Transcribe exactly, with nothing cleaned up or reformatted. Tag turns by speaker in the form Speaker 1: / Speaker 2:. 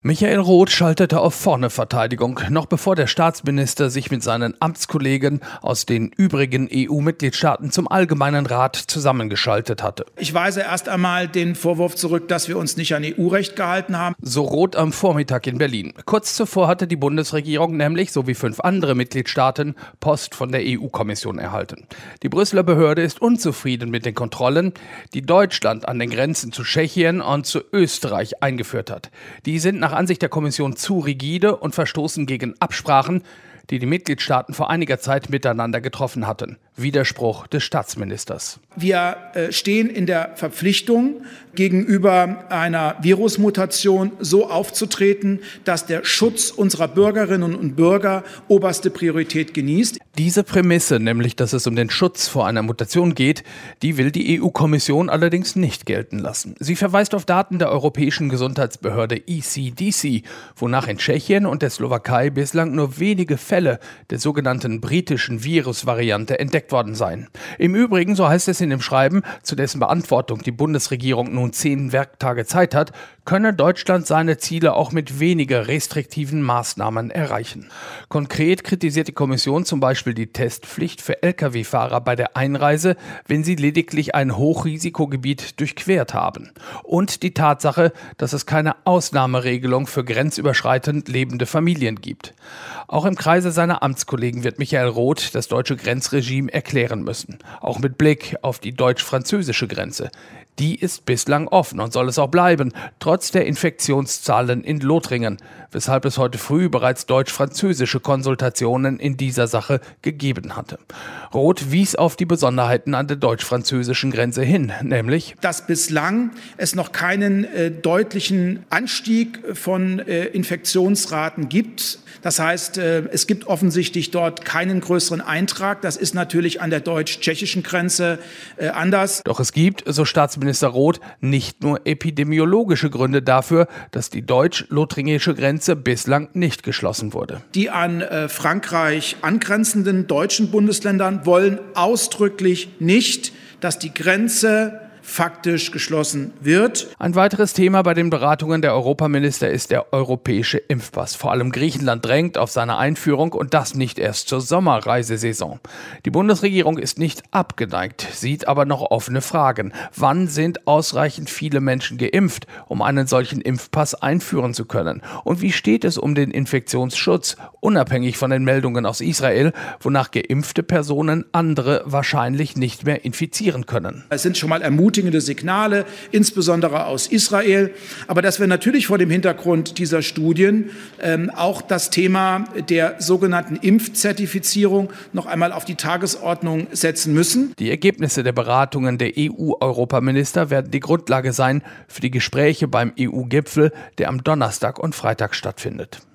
Speaker 1: Michael Roth schaltete auf Vorne-Verteidigung, noch bevor der Staatsminister sich mit seinen Amtskollegen aus den übrigen E U-Mitgliedstaaten zum Allgemeinen Rat zusammengeschaltet hatte.
Speaker 2: Ich weise erst einmal den Vorwurf zurück, dass wir uns nicht an E U-Recht gehalten haben.
Speaker 1: So Roth am Vormittag in Berlin. Kurz zuvor hatte die Bundesregierung nämlich, so wie fünf andere Mitgliedstaaten, Post von der E U-Kommission erhalten. Die Brüsseler Behörde ist unzufrieden mit den Kontrollen, die Deutschland an den Grenzen zu Tschechien und zu Österreich eingeführt hat. Die sind nach Ansicht der Kommission zu rigide und verstoßen gegen Absprachen, die die Mitgliedstaaten vor einiger Zeit miteinander getroffen hatten. Widerspruch des Staatsministers.
Speaker 2: Wir äh, stehen in der Verpflichtung, gegenüber einer Virusmutation so aufzutreten, dass der Schutz unserer Bürgerinnen und Bürger oberste Priorität genießt.
Speaker 1: Diese Prämisse, nämlich dass es um den Schutz vor einer Mutation geht, die will die E U-Kommission allerdings nicht gelten lassen. Sie verweist auf Daten der Europäischen Gesundheitsbehörde E C D C, wonach in Tschechien und der Slowakei bislang nur wenige Fälle der sogenannten britischen Virusvariante entdeckt worden seien. Im Übrigen, so heißt es in dem Schreiben, zu dessen Beantwortung die Bundesregierung nun zehn Werktage Zeit hat, könne Deutschland seine Ziele auch mit weniger restriktiven Maßnahmen erreichen. Konkret kritisiert die Kommission zum Beispiel die Testpflicht für L K W-Fahrer bei der Einreise, wenn sie lediglich ein Hochrisikogebiet durchquert haben. Und die Tatsache, dass es keine Ausnahmeregelung für grenzüberschreitend lebende Familien gibt. Auch im Kreise seiner Amtskollegen wird Michael Roth das deutsche Grenzregime erklären müssen. Auch mit Blick auf die deutsch-französische Grenze. Die ist bislang offen und soll es auch bleiben, trotz der Infektionszahlen in Lothringen, weshalb es heute früh bereits deutsch-französische Konsultationen in dieser Sache gegeben hatte. Roth wies auf die Besonderheiten an der deutsch-französischen Grenze hin, nämlich,
Speaker 2: dass bislang es noch keinen äh, deutlichen Anstieg von äh, Infektionsraten gibt. Das heißt, äh, es gibt offensichtlich dort keinen größeren Eintrag. Das ist natürlich an der deutsch-tschechischen Grenze äh, anders.
Speaker 1: Doch es gibt, so Staatsminister Roth, nicht nur epidemiologische Gründe dafür, dass die deutsch-lothringische Grenze bislang nicht geschlossen wurde.
Speaker 2: Die an äh, Frankreich angrenzenden deutschen Bundesländern wollen ausdrücklich nicht, dass die Grenze faktisch geschlossen wird.
Speaker 1: Ein weiteres Thema bei den Beratungen der Europaminister ist der europäische Impfpass. Vor allem Griechenland drängt auf seine Einführung und das nicht erst zur Sommerreisesaison. Die Bundesregierung ist nicht abgeneigt, sieht aber noch offene Fragen. Wann sind ausreichend viele Menschen geimpft, um einen solchen Impfpass einführen zu können? Und wie steht es um den Infektionsschutz, unabhängig von den Meldungen aus Israel, wonach geimpfte Personen andere wahrscheinlich nicht mehr infizieren können?
Speaker 2: Es sind schon mal ermutigende Signale, insbesondere aus Israel. Aber dass wir natürlich vor dem Hintergrund dieser Studien ähm, auch das Thema der sogenannten Impfzertifizierung noch einmal auf die Tagesordnung setzen müssen.
Speaker 1: Die Ergebnisse der Beratungen der E U-Europaminister werden die Grundlage sein für die Gespräche beim E U-Gipfel, der am Donnerstag und Freitag stattfindet.